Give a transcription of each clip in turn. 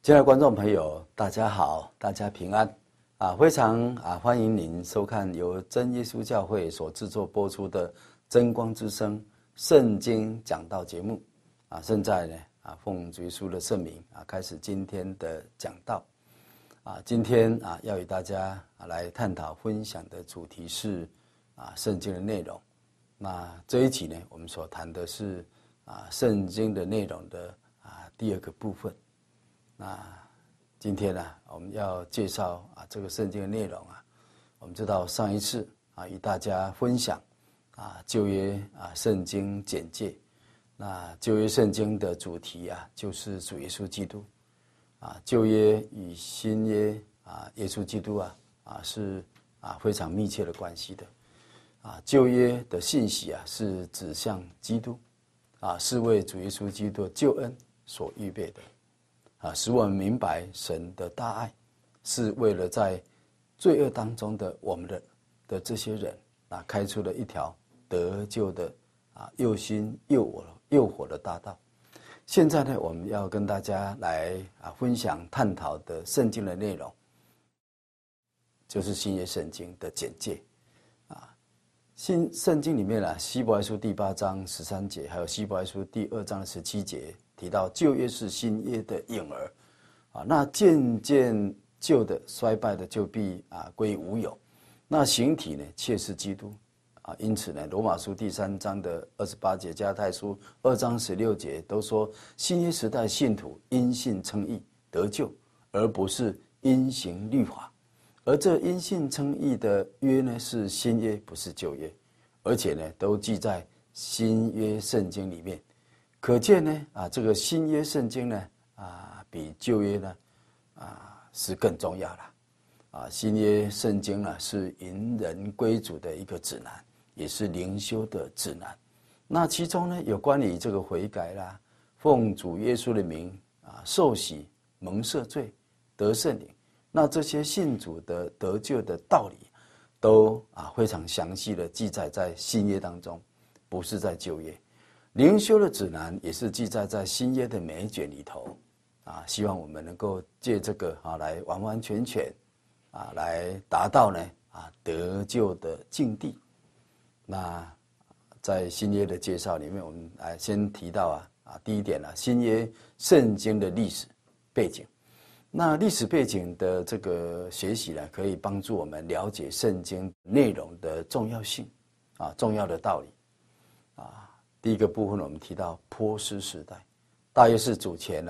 亲爱的观众朋友，大家好，大家平安非常欢迎您收看由真耶稣教会所制作播出的真光之声圣经讲道节目现在呢奉主耶稣的圣名开始今天的讲道今天要与大家来探讨分享的主题是圣经的内容。那这一集呢，我们所谈的是圣经的内容的第二个部分。那今天我们要介绍这个圣经的内容我们知道上一次与大家分享旧约圣经简介。那旧约圣经的主题就是主耶稣基督旧约与新约耶稣基督是非常密切的关系的旧约的信息是指向基督是为主耶稣基督的救恩所预备的使我们明白神的大爱是为了在罪恶当中的我们的这些人开出了一条得救的又新又活的大道。现在呢，我们要跟大家来分享探讨的圣经的内容，就是新约圣经的简介新圣经里面希伯来书第8章13节，还有希伯来书第2章17节提到旧约是新约的影儿那渐渐旧的衰败的就必归无有，那形体呢却是基督因此呢，罗马书第3章的28节，加拉太书2章16节都说新约时代信徒因信称义得救，而不是因行律法。而这因信称义的约呢是新约，不是旧约，而且呢都记在新约圣经里面。可见呢这个新约圣经呢比旧约呢是更重要了新约圣经是引人归主的一个指南，也是灵修的指南。那其中呢有关于这个悔改啦，奉主耶稣的名受洗蒙赦罪得圣灵，那这些信主的得救的道理都非常详细的记载在新约当中，不是在旧约。灵修的指南也是记载在新约的每一卷里头希望我们能够借这个来完完全全来达到呢得救的境地。那在新约的介绍里面，我们先提到第一点新约圣经的历史背景。那历史背景的这个学习呢，可以帮助我们了解圣经内容的重要性重要的道理第一个部分我们提到波斯时代，大约是主前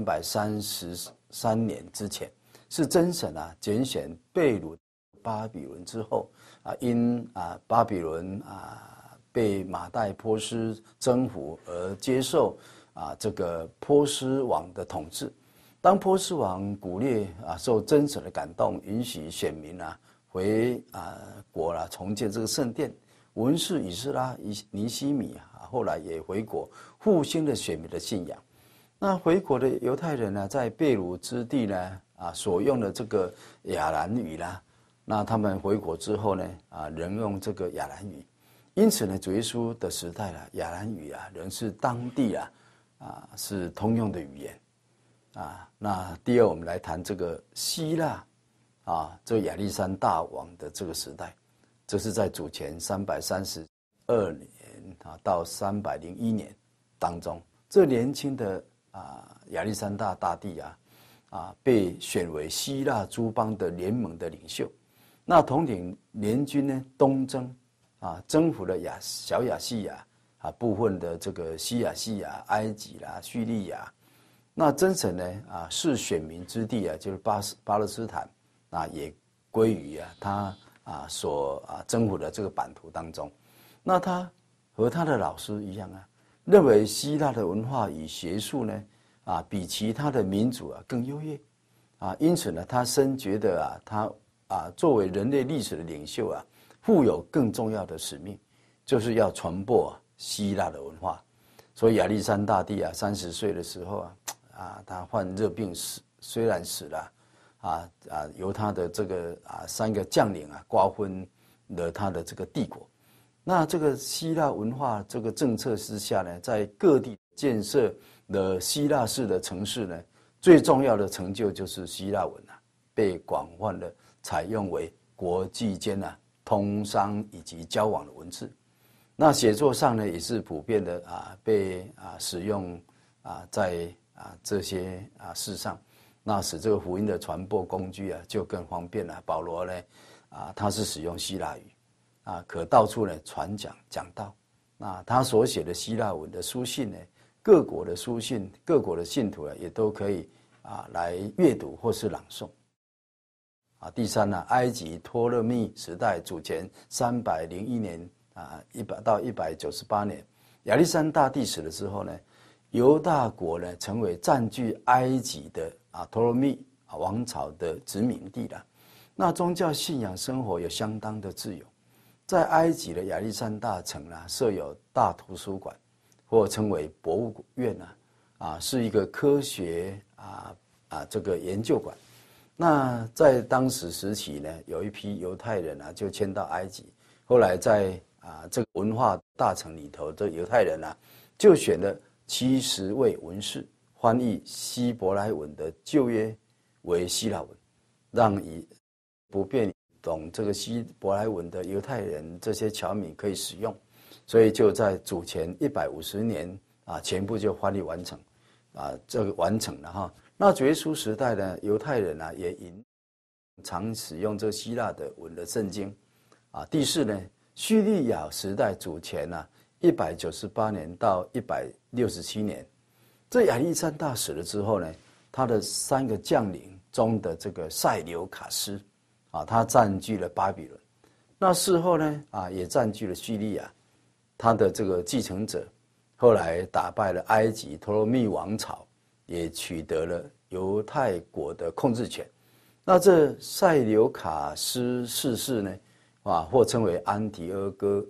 333年之前，是真神拣选被掳巴比伦之后因巴比伦被马代波斯征服而接受这个波斯王的统治。当波斯王古列受真神的感动，允许选民回国重建这个圣殿，文士以斯拉、尼希米后来也回国，复兴了选民的信仰。那回国的犹太人在被掳之地所用的这个亚兰语那他们回国之后呢仍用这个亚兰语，因此呢主耶稣的时代亚兰语仍是当地是通用的语言那第二，我们来谈这个希腊这个亚历山大王的这个时代，这是在主前332年到301年当中，这年轻的亚历山大大帝被选为希腊诸邦的联盟的领袖。那统领联军呢东征征服了小亚细亚部分的这个西亚细亚、埃及叙利亚。那真神呢是选民之地就是巴勒斯坦也归于他所征服的这个版图当中。那他和他的老师一样认为希腊的文化与学术呢比其他的民族更优越因此呢他深觉得他作为人类历史的领袖负有更重要的使命，就是要传播希腊的文化。所以亚历山大帝30岁的时候他患热病虽然死了由他的这个3个将领瓜分了他的这个帝国。那这个希腊文化这个政策之下呢，在各地建设了希腊式的城市呢， 最重要的成就就是希腊文啊，被广泛的采用为国际间啊通商以及交往的文字。那写作上呢，也是普遍的被使用在这些事上，那使这个福音的传播工具就更方便了。保罗呢他是使用希腊语可到处呢传讲讲道。那他所写的希腊文的书信呢，各国的书信，各国的信徒也都可以来阅读或是朗诵。第三呢，埃及托勒密时代主前301年到198年，亚历山大帝死了之后呢，犹大国呢成为占据埃及的托勒密王朝的殖民地了。那宗教信仰生活有相当的自由，在埃及的亚历山大城设有大图书馆，或称为博物院是一个科学这个研究馆。那在当时时期呢，有一批犹太人就迁到埃及，后来在这个文化大城里头的犹太人就选了70位文士翻译希伯来文的旧约为希腊文，让以不便懂这个希伯来文的犹太人这些侨民可以使用，所以就在主前150年全部就翻译完成这个完成了哈。那主耶稣时代呢，犹太人也常使用这个希腊的文的圣经第四呢，叙利亚时代主前198年到167年，这亚历山大死了之后呢，他的3个将领中的这个塞琉卡斯他占据了巴比伦。那事后呢也占据了叙利亚，他的这个继承者后来打败了埃及托勒密王朝，也取得了犹太国的控制权。那这塞琉卡斯逝世呢或称为安提阿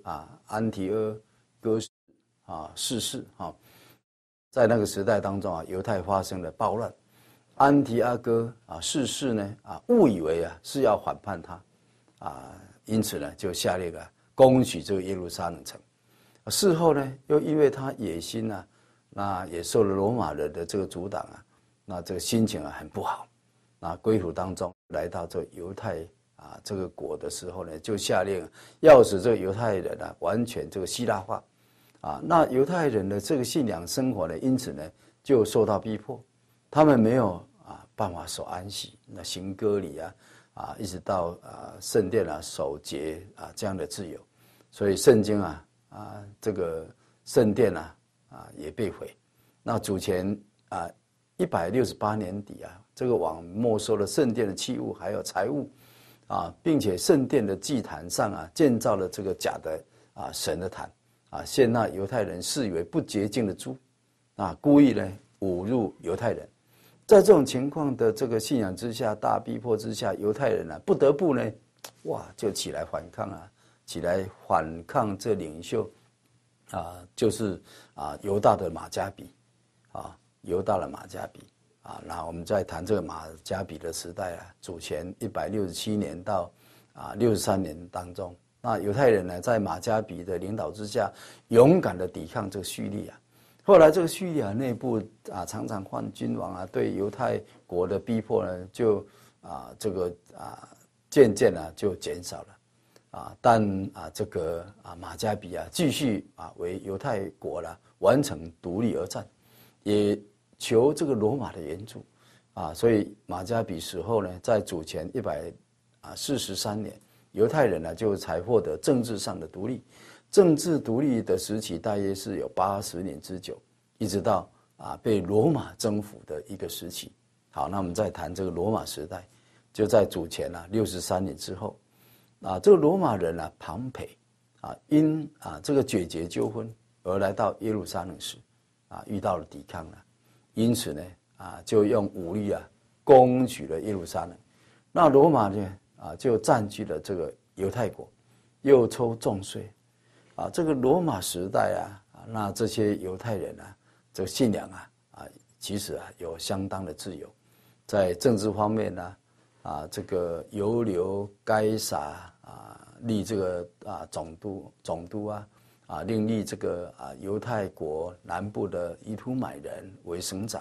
哥逝世在那个时代当中犹太发生了暴乱。安提阿哥逝世呢误以为是要反叛他因此呢就下令攻取这个耶路撒冷城。事后呢又因为他野心那也受了罗马人的这个阻挡那这个心情很不好。那归途当中来到这个犹太这个国的时候呢，就下令要使这个犹太人完全这个希腊化那犹太人的这个信仰生活呢，因此呢就受到逼迫，他们没有办法守安息，那行割礼一直到圣殿守节这样的自由，所以圣经这个圣殿也被毁。那主前168年底这个王没收了圣殿的器物还有财物并且圣殿的祭坛上建造了这个假的神的坛献那犹太人视为不洁净的猪故意呢侮辱犹太人。在这种情况的这个信仰之下，大逼迫之下，犹太人不得不呢就起来反抗起来反抗这领袖就是犹大的马加比犹大的马加比那我们在谈这个马加比的时代主前167年到63年当中，那犹太人呢在马加比的领导之下，勇敢的抵抗这个叙利亚。后来这个叙利亚内部常常换君王对犹太国的逼迫呢，就这个渐渐就减少了但这个马加比继续为犹太国完成独立而战，也求这个罗马的援助所以马加比死后呢，在主前143年，犹太人就才获得政治上的独立。政治独立的时期大约是有80年之久，一直到被罗马征服的一个时期。好，那我们再谈这个罗马时代，就在主前63年之后这个罗马人庞培因这个解决纠纷而来到耶路撒冷时遇到了抵抗因此呢就用武力攻取了耶路撒冷。那罗马呢就占据了这个犹太国，又抽重税这个罗马时代那这些犹太人这个信仰其实有相当的自由。在政治方面这个犹留该撒立这个总督另立这个犹太国南部的以图买人为省长。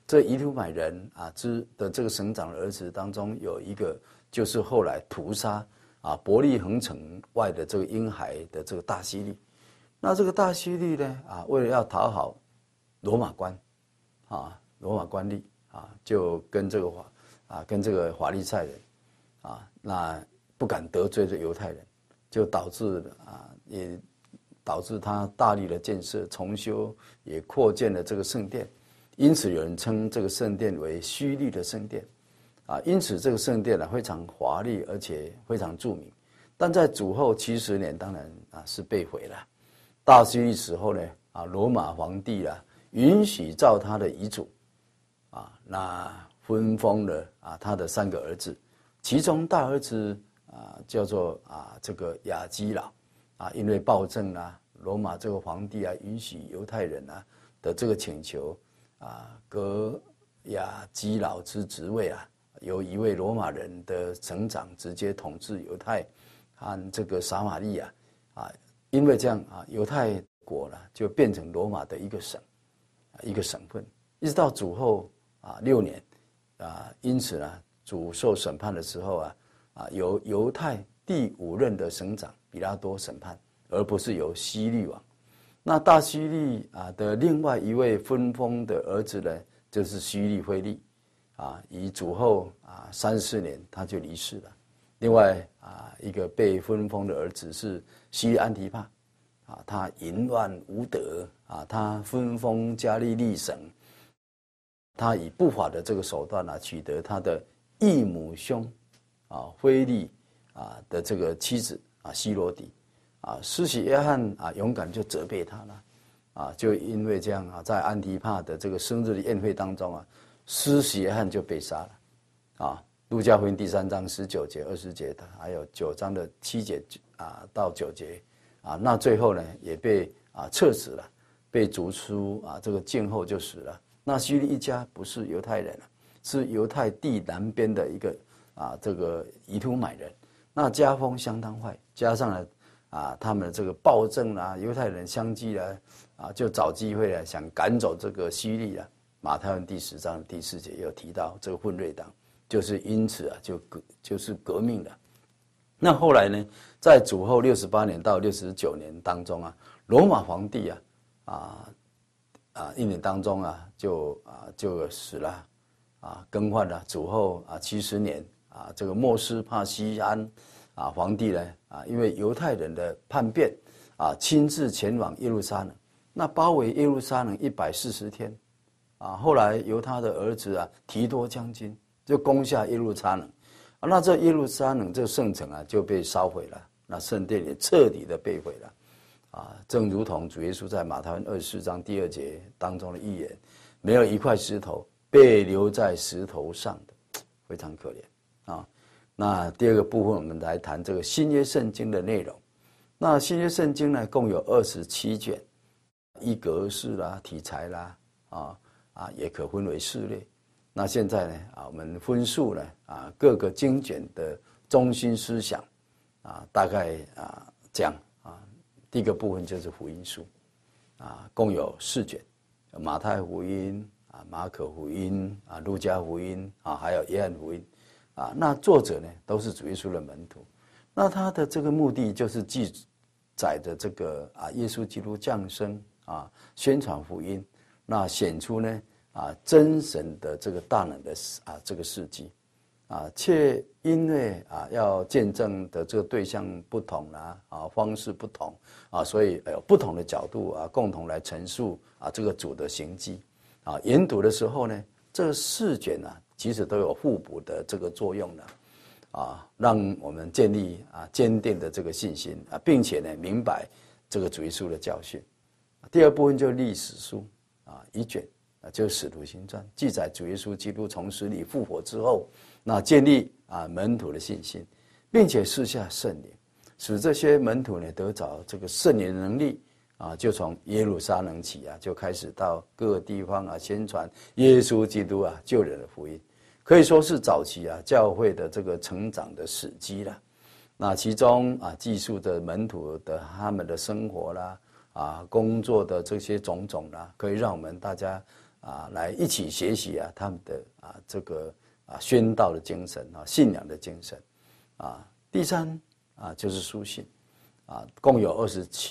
这以土买人啊的这个省长的儿子当中有一个，就是后来屠杀啊伯利恒城外的这个婴孩的这个大希律。那这个大希律呢啊，为了要讨好罗马官吏啊，就跟这个法利赛人啊，那不敢得罪这犹太人，就也导致他大力的建设、重修，也扩建了这个圣殿。因此有人称这个圣殿为希律的圣殿啊。因此这个圣殿呢非常华丽，而且非常著名。但在主后70年，当然啊是被毁了。大希律死后呢啊，罗马皇帝啊允许照他的遗嘱啊，那分封了啊他的3个儿子，其中大儿子啊叫做这个亚基老啊，因为暴政啊，罗马这个皇帝啊允许犹太人啊的这个请求啊，革亚基老之职位啊，由一位罗马人的省长直接统治犹太和这个撒玛利亚啊，因为这样啊，犹太国呢就变成罗马的一个省份，一直到主后6年啊，因此呢，主受审判的时候由犹太第5任的省长比拉多审判，而不是由希律王。那大希律的另外一位分封的儿子呢，就是希律腓力以主后34年他就离世了。另外一个被分封的儿子是希律安提帕他淫乱无德他分封加利利省，他以不法的这个手段取得他的异母兄腓力的这个妻子希罗底施洗约翰勇敢就责备他了就因为这样在安提帕的这个生日的宴会当中施洗约翰就被杀了路加福音第3章19节、20节，还有9章的7节到9节那最后呢也被撤死了，被逐出这个境后就死了。那希律一家不是犹太人是犹太地南边的一个这个以土买人，那家风相当坏，加上了他们的这个暴政犹太人相继就找机会想赶走这个希律马太福音第10章第4节有提到这个混锐党，就是因此就是革命了。那后来呢，在主后68年到69年当中罗马皇帝1年当中就死了更换了主后70年这个莫斯帕西安皇帝呢因为犹太人的叛变亲自前往耶路撒冷，那包围耶路撒冷140天后来由他的儿子提多将军就攻下耶路撒冷那这耶路撒冷这个圣城就被烧毁了，那圣殿也彻底的被毁了正如同主耶稣在马太福音24章第2节当中的预言，没有一块石头被留在石头上的，非常可怜那第2个部分我们来谈这个新约圣经的内容。那新约圣经呢共有27卷，依格式题材也可分为4类。那现在呢我们分述呢各个经卷的中心思想大概讲第1个部分就是福音书共有4卷，马太福音马可福音路加福音还有约翰福音那作者呢都是主耶稣的门徒，那他的这个目的就是记载的这个耶稣基督降生宣传福音，那显出呢真神的这个大能的这个事迹却因为要见证的这个对象不同方式不同所以有不同的角度共同来陈述这个主的行迹研读的时候呢，这4卷其实都有互补的这个作用让我们建立坚定的这个信心并且呢明白这个主耶稣的教训。第2部分就是历史书1卷就是使徒行传，记载主耶稣基督从死里复活之后，那建立门徒的信心，并且赐下圣灵，使这些门徒呢得着这个圣灵的能力就从耶路撒冷起就开始到各个地方宣传耶稣基督救人的福音，可以说是早期教会的这个成长的始基了。那其中记述的门徒的他们的生活工作的这些种种可以让我们大家来一起学习他们的这个宣道的精神信仰的精神第三就是书信共有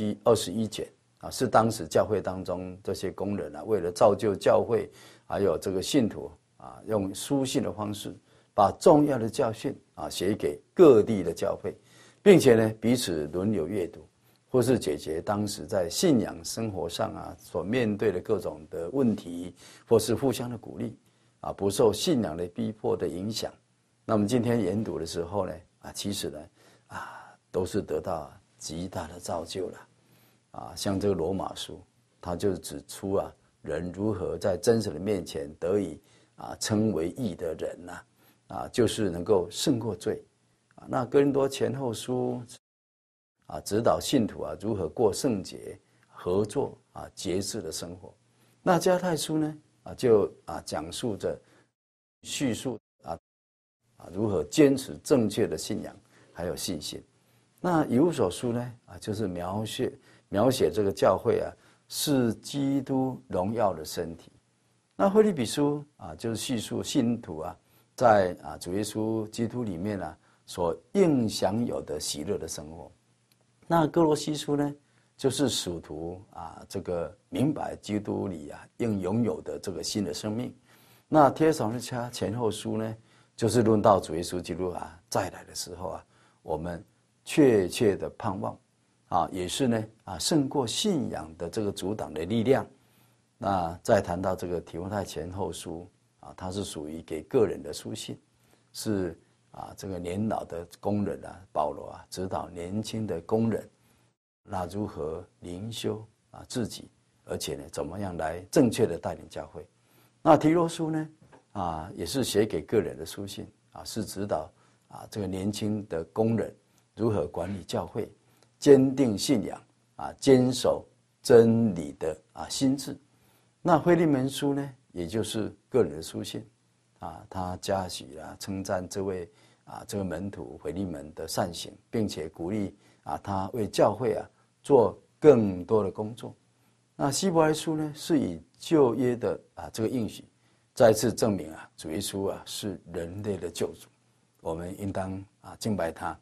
21卷是当时教会当中这些工人为了造就教会还有这个信徒用书信的方式把重要的教训写给各地的教会，并且呢彼此轮流阅读，或是解决当时在信仰生活上所面对的各种的问题，或是互相的鼓励不受信仰的逼迫的影响。那么今天研读的时候呢其实呢都是得到极大的造就了像这个罗马书，他就指出人如何在真神的面前得以称为义的人就是能够胜过罪那哥林多前后书指导信徒如何过圣洁、合作节制的生活。那加太书呢就讲述着叙述如何坚持正确的信仰还有信心。那以弗所书呢就是描写这个教会是基督荣耀的身体。那腓立比书就是叙述信徒在主耶稣基督里面所应享有的喜乐的生活。那哥罗西书呢就是属徒这个明白基督里应拥有的这个新的生命。那帖撒罗尼迦前后书呢就是论到主耶稣基督再来的时候我们确切的盼望也是呢胜过信仰的这个阻挡的力量。那再谈到这个提摩太前后书它是属于给个人的书信，是这个年老的工人保罗指导年轻的工人那如何灵修自己，而且呢怎么样来正确的带领教会。那提多书呢也是写给个人的书信是指导这个年轻的工人如何管理教会，坚定信仰坚守真理的心志。那腓利门书呢也就是个人的书信他嘉许称赞这位这个门徒腓利门的善行，并且鼓励他为教会做更多的工作。那希伯来书呢是以旧约的这个应许再次证明主耶稣是人类的救主，我们应当敬拜他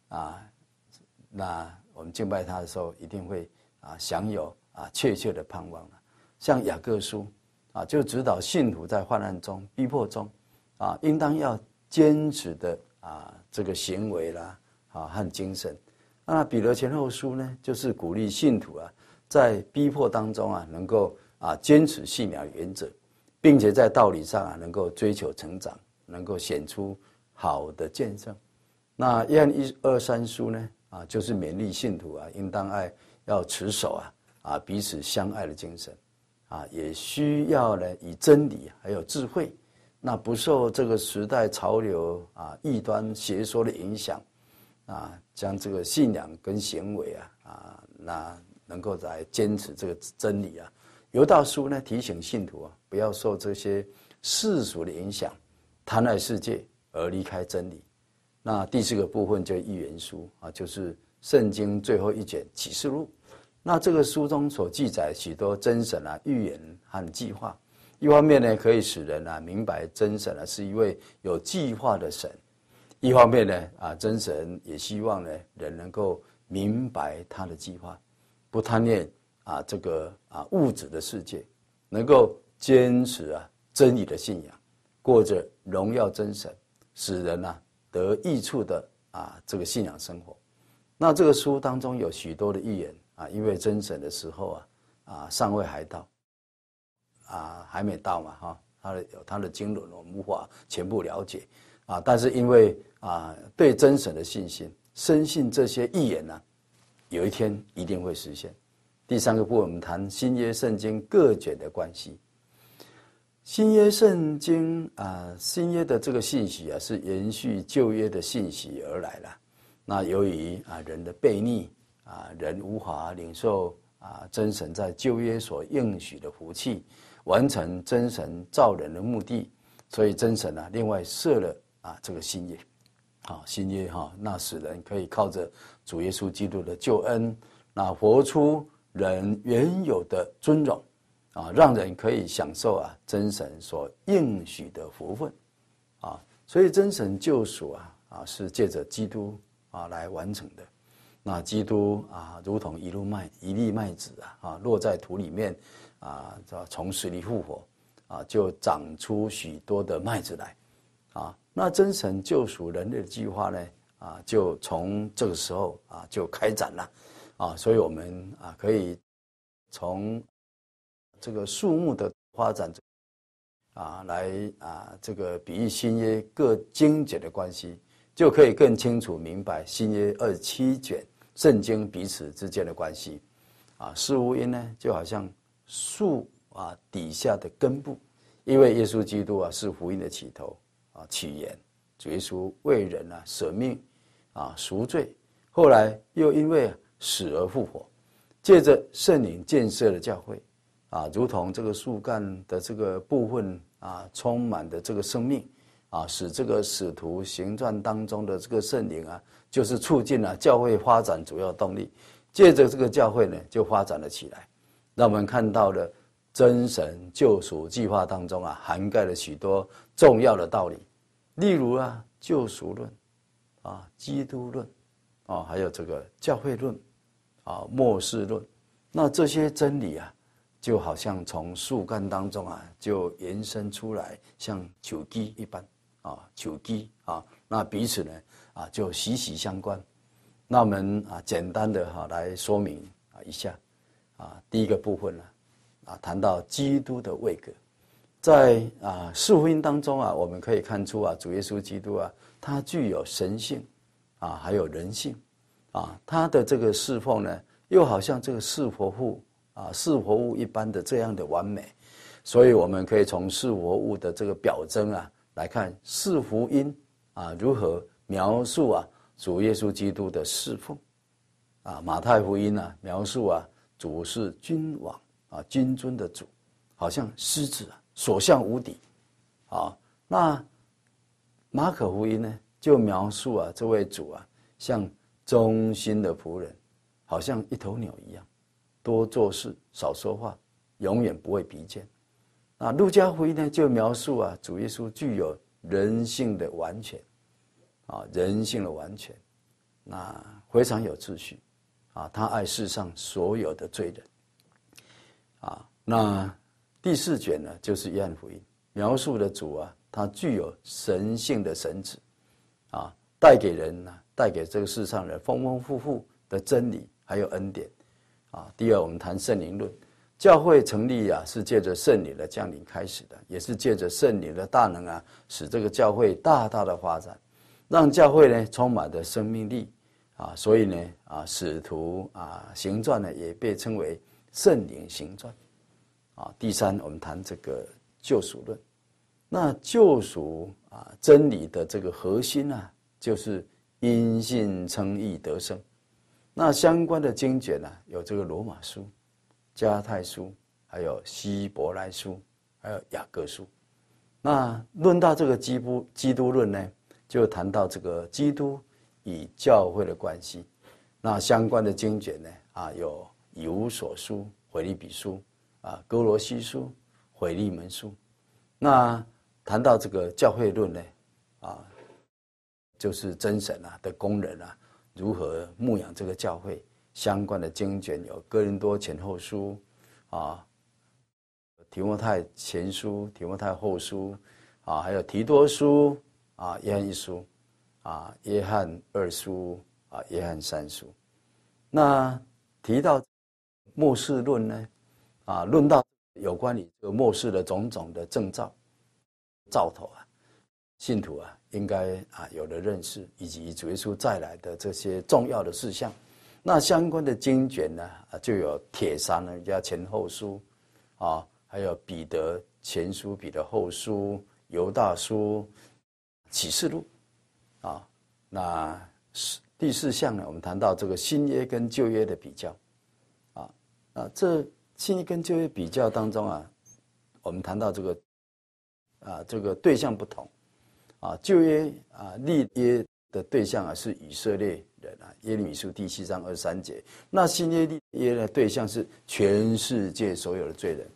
那我们敬拜他的时候一定会享有确切的盼望。像雅各书就指导信徒在患难中逼迫中应当要坚持的这个行为和精神。那彼得前后书呢就是鼓励信徒在逼迫当中能够坚持信仰原则，并且在道理上能够追求成长，能够显出好的见证。那约翰1、2、3书呢就是勉励信徒应当要持守彼此相爱的精神也需要呢以真理还有智慧，那不受这个时代潮流异端邪说的影响将这个信仰跟行为那能够来坚持这个真理犹大书呢提醒信徒不要受这些世俗的影响，贪爱世界而离开真理。那第4个部分就是预言书就是圣经最后一卷启示录。那这个书中所记载许多真神预言和计划，一方面呢可以使人明白真神是一位有计划的神，一方面呢真神也希望呢人能够明白他的计划，不贪恋这个物质的世界，能够坚持真理的信仰，过着荣耀真神使人得益处的这个信仰生活。那这个书当中有许多的预言因为真神的时候尚未还到还没到嘛他的经纶我们无法全部了解但是因为对真神的信心，深信这些预言有一天一定会实现。第3个部分我们谈新约圣经各卷的关系。新约圣经新约的这个信息是延续旧约的信息而来了。那由于人的悖逆人无法领受真神在旧约所应许的福气，完成真神造人的目的，所以真神另外设了这个新约新约那使人可以靠着主耶稣基督的救恩，那活出人原有的尊荣让人可以享受真神所应许的福分所以真神救赎是借着基督来完成的。那基督如同一粒麦子落在土里面从死里复活就长出许多的麦子来那真神救赎人类的计划呢就从这个时候就开展了所以我们可以从这个树木的发展来这个比喻新约各经节的关系，就可以更清楚明白新约27卷圣经彼此之间的关系四福音呢就好像树底下的根部，因为耶稣基督是福音的起头起源，主耶稣为人舍命赎罪，后来又因为死而复活，借着圣灵建设了教会如同这个树干的这个部分充满的这个生命使这个使徒行传当中的这个圣灵就是促进了教会发展主要动力，借着这个教会呢就发展了起来。让我们看到了真神救赎计划当中涵盖了许多重要的道理，例如救赎论基督论还有这个教会论末世论。那这些真理就好像从树干当中就延伸出来，像球基一般球基那彼此呢就息息相关。那我们简单的来说明一下第一个部分谈到基督的位格。在四福音当中我们可以看出主耶稣基督他具有神性还有人性他的这个侍奉呢又好像这个四活物一般的这样的完美。所以我们可以从四活物的这个表征来看四福音如何描述主耶稣基督的侍奉马太福音描述主是君王君尊的主，好像狮子所向无敌那马可福音呢就描述这位主像忠心的仆人，好像一头牛一样，多做事少说话，永远不会疲倦。那路加福音呢就描述主耶稣具有人性的完全人性的完全，那非常有秩序他爱世上所有的罪人那第4卷呢就是约翰福音，描述的主他具有神性的神子带给人带给这个世上人丰丰富富的真理还有恩典第二，我们谈圣灵论。教会成立是借着圣灵的降临开始的，也是借着圣灵的大能使这个教会大大的发展，让教会呢充满着生命力所以呢使徒行传呢也被称为圣灵行传第3，我们谈这个救赎论。那救赎真理的这个核心就是因信称义得生。那相关的经卷有这个罗马书、加太书，还有希伯来书，还有雅各书。那论到这个基督论呢，就谈到这个基督与教会的关系。那相关的经卷呢有以弗所书、腓立比书哥罗西书、腓利门书。那谈到这个教会论呢就是真神的工人如何牧养这个教会，相关的经卷有哥林多前后书提摩太前书、提摩太后书还有提多书约翰一书约翰二书约翰三书。那提到末世论呢论到有关于这个末世的种种的征兆兆头信徒应该有的认识，以及主耶稣再来的这些重要的事项。那相关的经卷呢就有帖撒罗尼迦前后书还有彼得前书、彼得后书、犹大书、启示录那第4项呢，我们谈到这个新约跟旧约的比较这新约跟旧约比较当中我们谈到这个对象不同旧约立约的对象是以色列人耶利米书第7章23节。那新约立约的对象是全世界所有的罪人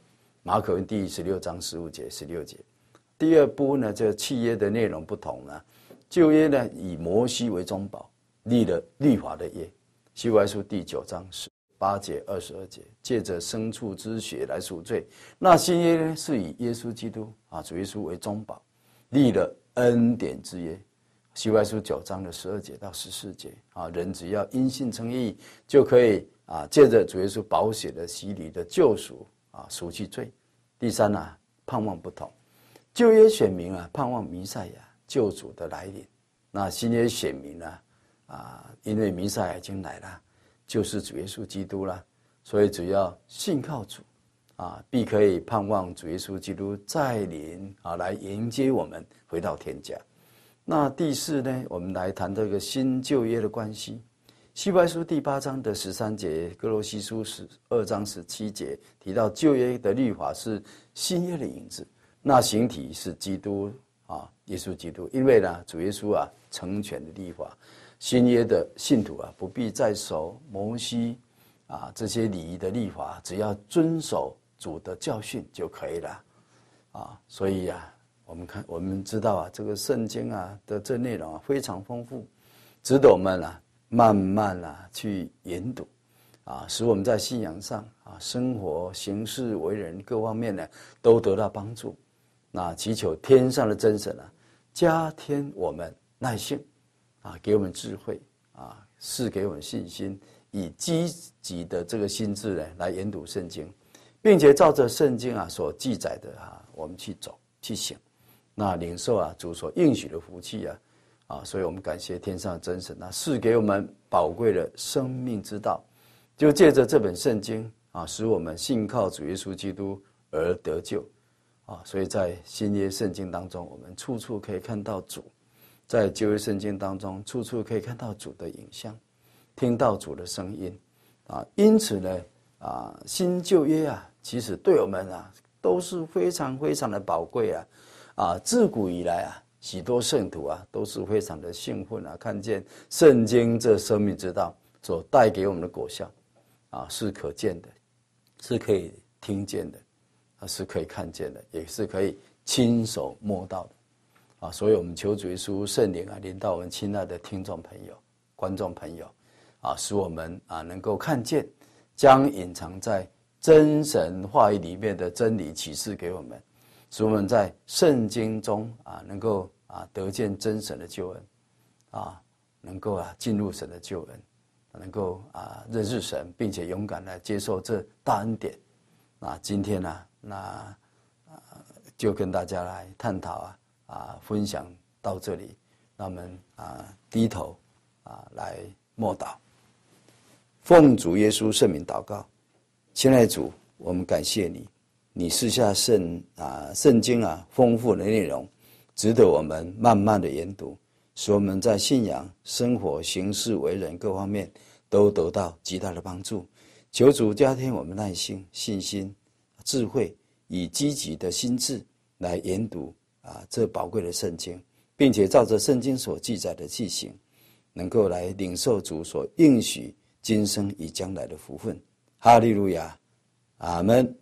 马可福音第16章15节、16节。第二部分呢，这契约的内容不同呢。旧约呢，以摩西为中保，立了律法的约。希伯来书第9章18节、22节，借着牲畜之血来赎罪。那新约呢，是以耶稣基督主耶稣为中保，立了恩典之约。希伯来书9章的12节到14节，人只要因信称义，就可以借着主耶稣宝血的洗礼的救赎赎去罪。第三盼望不同，旧约选民盼望弥赛亚救主的来临，那新约选民因为弥赛亚已经来了，就是主耶稣基督了，所以只要信靠主必可以盼望主耶稣基督再临来迎接我们回到天家。那第四呢，我们来谈这个新旧约的关系。希伯来书第8章的13节，哥罗西书12章17节提到旧约的律法是新约的影子，那形体是基督耶稣基督。因为呢，主耶稣成全的律法，新约的信徒不必再守摩西这些礼仪的律法，只要遵守主的教训就可以了所以我们知道这个圣经的这内容非常丰富，值得我们慢慢去研读使我们在信仰上生活、行事、为人各方面呢都得到帮助。那祈求天上的真神加添我们耐性给我们智慧赐给我们信心，以积极的这个心智呢来研读圣经，并且照着圣经所记载的我们去走去行，那领受主所应许的福气所以我们感谢天上的真神赐给我们宝贵的生命之道，就借着这本圣经使我们信靠主耶稣基督而得救所以在新约圣经当中，我们处处可以看到主；在旧约圣经当中，处处可以看到主的影像，听到主的声音因此呢新旧约其实对我们都是非常非常的宝贵自古以来许多圣徒都是非常的兴奋看见圣经这生命之道所带给我们的果效是可见的，是可以听见的，是可以看见的，也是可以亲手摸到的所以我们求主耶稣圣灵临到我们亲爱的听众朋友、观众朋友使我们能够看见，将隐藏在真神话语里面的真理启示给我们，使我们在圣经中能够得见真神的救恩能够进入神的救恩，能够认识神，并且勇敢来接受这大恩典。那今天就跟大家来探讨分享到这里，让我们低头来默祷。奉主耶稣圣名祷告，亲爱的主，我们感谢你，你赐下圣经丰富的内容，值得我们慢慢的研读，使我们在信仰、生活、行事、为人各方面都得到极大的帮助。求主加添我们耐心、信心、智慧，以积极的心智来研读这宝贵的圣经，并且照着圣经所记载的去行，能够来领受主所应许今生与将来的福分。哈利路亚，阿们。